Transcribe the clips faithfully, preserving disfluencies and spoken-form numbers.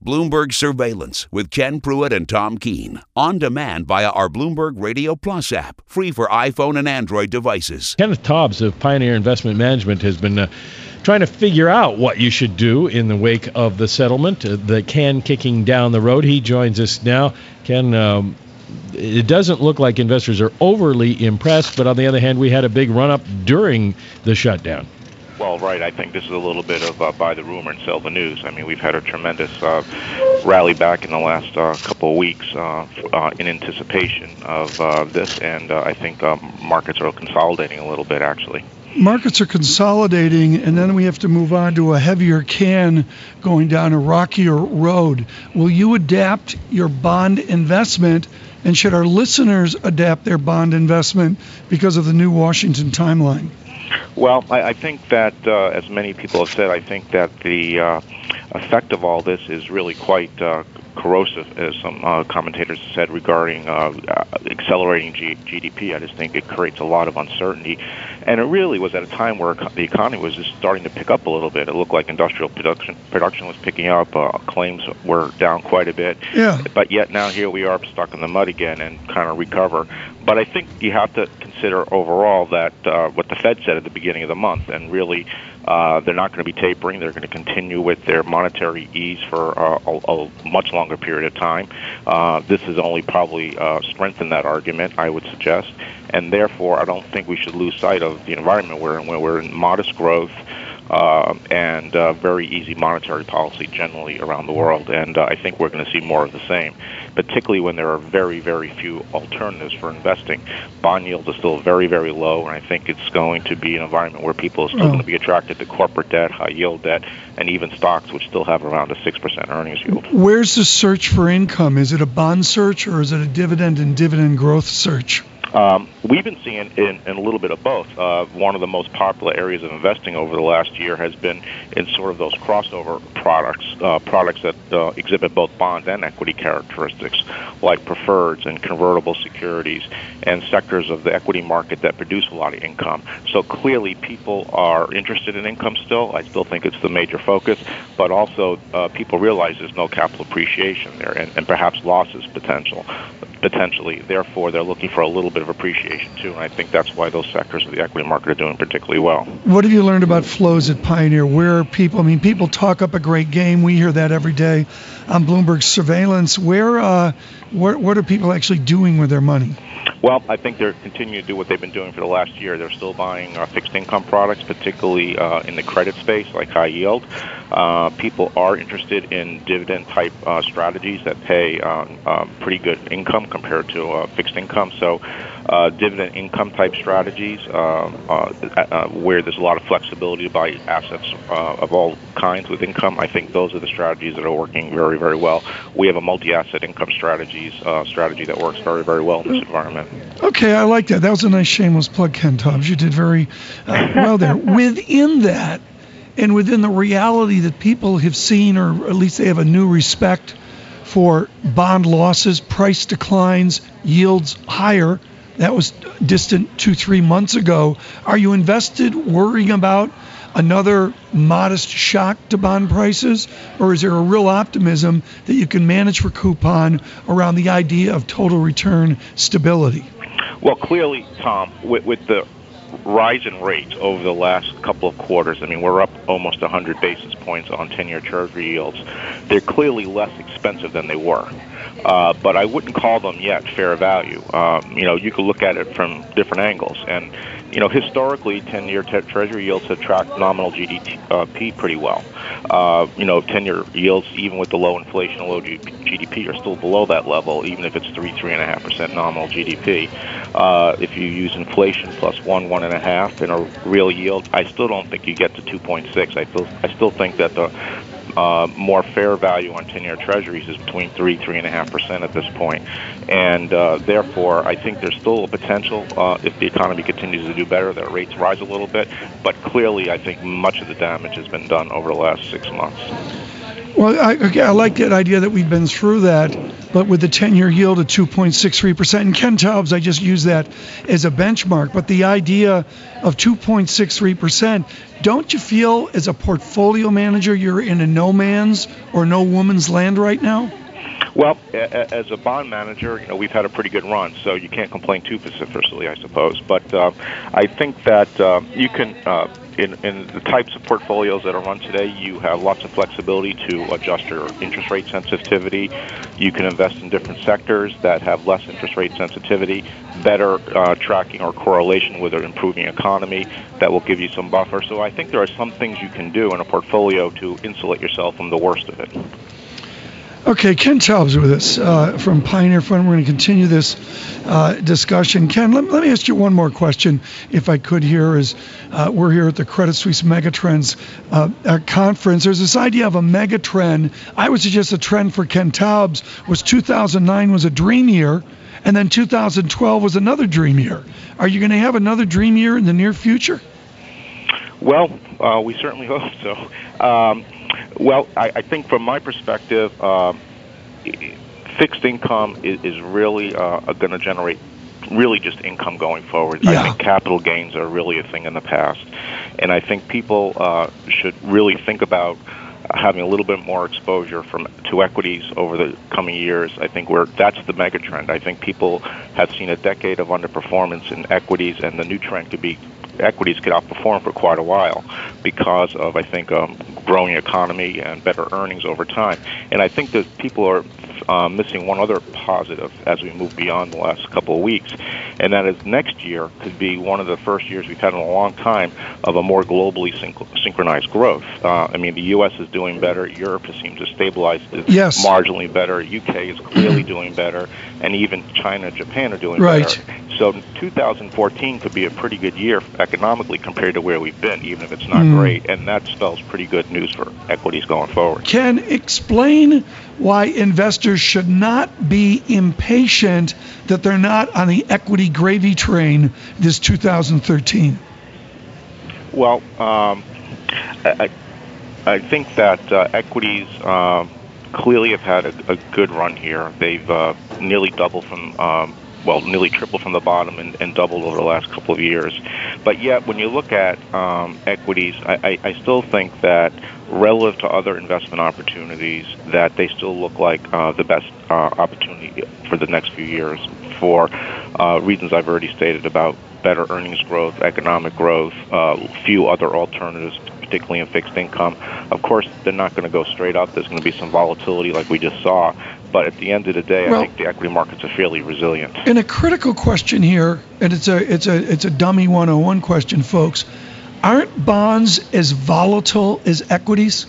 Bloomberg Surveillance with Ken Pruitt and Tom Keene. On demand via our Bloomberg Radio Plus app. Free for iPhone and Android devices. Kenneth Tobbs of Pioneer Investment Management has been uh, trying to figure out what you should do in the wake of the settlement, uh, the can kicking down the road. He joins us now. Ken, um, it doesn't look like investors are overly impressed, but on the other hand, we had a big run-up during the shutdown. Well, right. I think this is a little bit of uh, buy the rumor and sell the news. I mean, we've had a tremendous uh, rally back in the last uh, couple of weeks uh, uh, in anticipation of uh, this, and uh, I think um, markets are consolidating a little bit, actually. Markets are consolidating, and then we have to move on to a heavier can going down a rockier road. Will you adapt your bond investment, and should our listeners adapt their bond investment because of the new Washington timeline? Well, I, I think that, uh, as many people have said, I think that the uh, effect of all this is really quite uh, corrosive, as some uh, commentators have said, regarding uh, uh, accelerating G- GDP. I just think it creates a lot of uncertainty. And it really was at a time where the economy was just starting to pick up a little bit. It looked like industrial production production was picking up. Uh, claims were down quite a bit. Yeah. But yet now here we are stuck in the mud again and kind of recover. But I think you have to consider overall that uh, what the Fed said at the beginning of the month, and really uh, they're not going to be tapering. They're going to continue with their monetary ease for uh, a, a much longer period of time. Uh, this has only probably uh, strengthened that argument, I would suggest. And therefore, I don't think we should lose sight of the environment we're in, where we're in modest growth uh, and uh, very easy monetary policy generally around the world. And uh, I think we're going to see more of the same, particularly when there are very, very few alternatives for investing. Bond yields are still very, very low, and I think it's going to be an environment where people are still oh. going to be attracted to corporate debt, high-yield debt, and even stocks, which still have around a six percent earnings yield. Where's the search for income? Is it a bond search, or is it a dividend and dividend growth search? Um, we've been seeing in, in a little bit of both. Uh, one of the most popular areas of investing over the last year has been in sort of those crossover products, uh, products that uh, exhibit both bonds and equity characteristics, like preferreds and convertible securities, and sectors of the equity market that produce a lot of income. So clearly people are interested in income still. I still think it's the major focus, but also uh, people realize there's no capital appreciation there, and, and perhaps losses potential. Potentially. Therefore, they're looking for a little bit of appreciation, too, and I think that's why those sectors of the equity market are doing particularly well. What have you learned about flows at Pioneer? Where are people, I mean, people talk up a great game. We hear that every day on Bloomberg Surveillance. Where, uh, what, what are people actually doing with their money? Well, I think they're continuing to do what they've been doing for the last year. They're still buying uh, fixed income products, particularly uh, in the credit space, like high yield. Uh, people are interested in dividend-type uh, strategies that pay um, uh, pretty good income compared to uh, fixed income. So uh, dividend income-type strategies uh, uh, uh, where there's a lot of flexibility to buy assets uh, of all kinds with income, I think those are the strategies that are working very, very well. We have a multi-asset income strategies uh, strategy that works very, very well in this environment. Okay, I like that. That was a nice shameless plug, Ken Tobbs. You did very uh, well there. Within that, and within the reality that people have seen, or at least they have a new respect for bond losses, price declines, yields higher, that was distant two, three months ago. Are you invested worrying about another modest shock to bond prices, or is there a real optimism that you can manage for coupon around the idea of total return stability? Well, clearly, Tom, with, with the rise in rates over the last couple of quarters, I mean, we're up almost one hundred basis points on ten-year Treasury yields. They're clearly less expensive than they were. Uh, but I wouldn't call them yet fair value. Um, you know, you could look at it from different angles. And, you know, historically, ten-year te- Treasury yields have tracked nominal G D P pretty well. Uh, you know, ten-year yields, even with the low inflation, low G D P, are still below that level, even if it's three, three and a half percent nominal G D P. Uh, if you use inflation plus one, one and a half in a real yield, I still don't think you get to two point six. I still, I still think that the Uh, more fair value on ten-year Treasuries is between three, three and a half percent at this point, and uh, therefore I think there's still a potential uh, if the economy continues to do better that rates rise a little bit. But clearly, I think much of the damage has been done over the last six months. Well, I, okay, I like that idea that we've been through that, but with the ten-year yield at two point six three percent, and Ken Taubes, I just use that as a benchmark, but the idea of two point six three percent, don't you feel as a portfolio manager you're in a no man's or no woman's land right now? Well, as a bond manager, you know, we've had a pretty good run, so you can't complain too vociferously, I suppose. But uh, I think that uh, you can, uh, in, in the types of portfolios that are run today, you have lots of flexibility to adjust your interest rate sensitivity. You can invest in different sectors that have less interest rate sensitivity, better uh, tracking or correlation with an improving economy that will give you some buffer. So I think there are some things you can do in a portfolio to insulate yourself from the worst of it. Okay, Ken Taubes with us uh, from Pioneer Fund. We're going to continue this uh, discussion. Ken, let, let me ask you one more question, if I could here, is uh, we're here at the Credit Suisse Megatrends uh, uh, conference. There's this idea of a megatrend. I would suggest a trend for Ken Taubes was two thousand nine was a dream year, and then two thousand twelve was another dream year. Are you going to have another dream year in the near future? Well, uh, we certainly hope so. Um, Well, I, I think from my perspective, um, fixed income is, is really uh, going to generate really just income going forward. Yeah. I think capital gains are really a thing in the past. And I think people uh, should really think about having a little bit more exposure from to equities over the coming years. I think we're that's the mega trend. I think people have seen a decade of underperformance in equities, and the new trend could be equities could outperform for quite a while because of, I think, um, growing economy and better earnings over time. And I think that people are uh, missing one other positive as we move beyond the last couple of weeks, and that is next year could be one of the first years we've had in a long time of a more globally synch- synchronized growth. Uh, I mean, the U S is doing better. Europe has seemed to stabilize yes. marginally better. U K is clearly doing better, and even China and Japan are doing right. better. So two thousand fourteen could be a pretty good year economically compared to where we've been, even if it's not mm. great, and that spells pretty good news for equities going forward. Ken, explain why investors should not be impatient that they're not on the equity gravy train this two thousand thirteen. Well, um, I, I think that uh, equities uh, clearly have had a, a good run here. They've uh, nearly doubled from um, well, nearly tripled from the bottom and, and doubled over the last couple of years. But yet, when you look at um, equities, I, I, I still think that relative to other investment opportunities, that they still look like uh, the best uh, opportunity for the next few years for uh, reasons I've already stated about better earnings growth, economic growth, uh, few other alternatives, particularly in fixed income. Of course, they're not going to go straight up. There's going to be some volatility like we just saw. But at the end of the day, well, I think the equity markets are fairly resilient. And a critical question here, and it's a it's a it's a dummy one oh one question, folks. Aren't bonds as volatile as equities?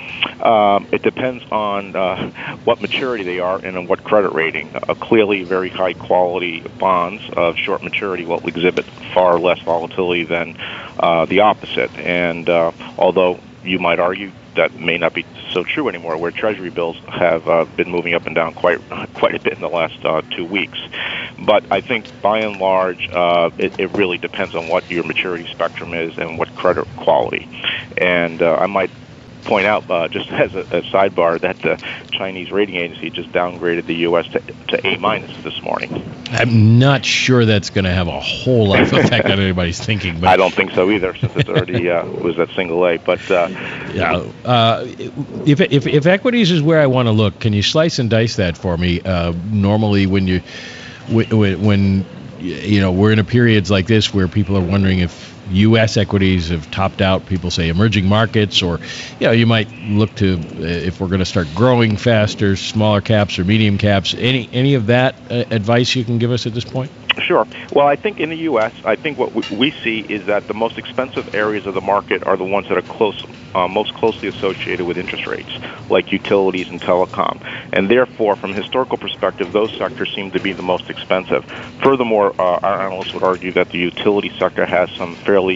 Um, it depends on uh, what maturity they are and on what credit rating. Uh, clearly, very high quality bonds of short maturity will exhibit far less volatility than uh, the opposite. And uh, although you might argue that may not be so true anymore, where Treasury bills have uh, been moving up and down quite quite a bit in the last uh, two weeks. But I think, by and large, uh, it, it really depends on what your maturity spectrum is and what credit quality. And uh, I might point out, uh, just as a, a sidebar, that the Chinese rating agency just downgraded the U S to, to A minus this morning. I'm not sure that's going to have a whole lot of effect on anybody's thinking. But I don't think so either, since it already uh, was at single A. But uh, yeah, uh, if, if if equities is where I want to look, can you slice and dice that for me? Uh, normally, when you when, when you know we're in a periods like this where people are wondering if U S equities have topped out, people say emerging markets, or you know, you might look to uh, if we're going to start growing faster, smaller caps or medium caps. Any any of that uh, advice you can give us at this point? Sure. Well, I think in the U S, I think what we see is that the most expensive areas of the market are the ones that are close, uh, most closely associated with interest rates, like utilities and telecom. And therefore, from a historical perspective, those sectors seem to be the most expensive. Furthermore, uh, our analysts would argue that the utility sector has some fairly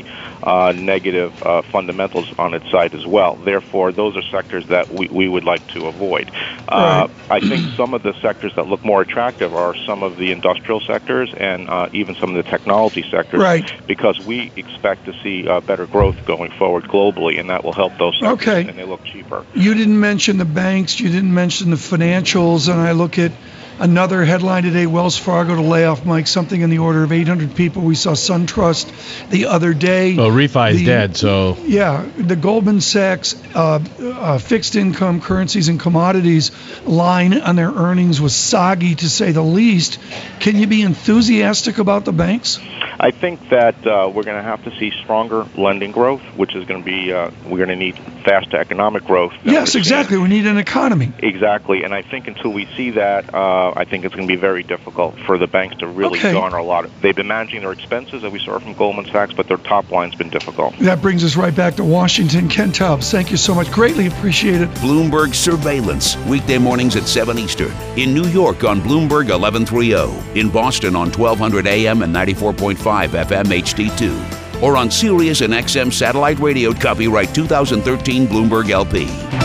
uh, negative uh, fundamentals on its side as well. Therefore, those are sectors that we, we would like to avoid. Uh, right. I think some of the sectors that look more attractive are some of the industrial sectors and uh, even some of the technology sectors, right. because we expect to see uh, better growth going forward globally, and that will help those sectors, okay. and they look cheaper. You didn't mention the banks, you didn't mention the financials, and I look at another headline today, Wells Fargo to lay off, Mike, something in the order of eight hundred people. We saw SunTrust the other day. Oh, refi is the, dead, so. Yeah, the Goldman Sachs uh, uh, fixed income, currencies, and commodities line on their earnings was soggy, to say the least. Can you be enthusiastic about the banks? I think that uh, we're going to have to see stronger lending growth, which is going to be, uh, we're going to need faster economic growth. Yes, exactly. We need an economy. Exactly. And I think until we see that, uh, I think it's going to be very difficult for the banks to really okay. garner a lot of, they've been managing their expenses, as we saw from Goldman Sachs, but their top line's been difficult. That brings us right back to Washington. Ken Tubbs, thank you so much. Greatly appreciate it. Bloomberg Surveillance, weekday mornings at seven Eastern. In New York on Bloomberg eleven thirty. In Boston on twelve hundred A M and ninety-four point five F M H D two. Or on Sirius and X M satellite radio, copyright two thousand thirteen Bloomberg L P.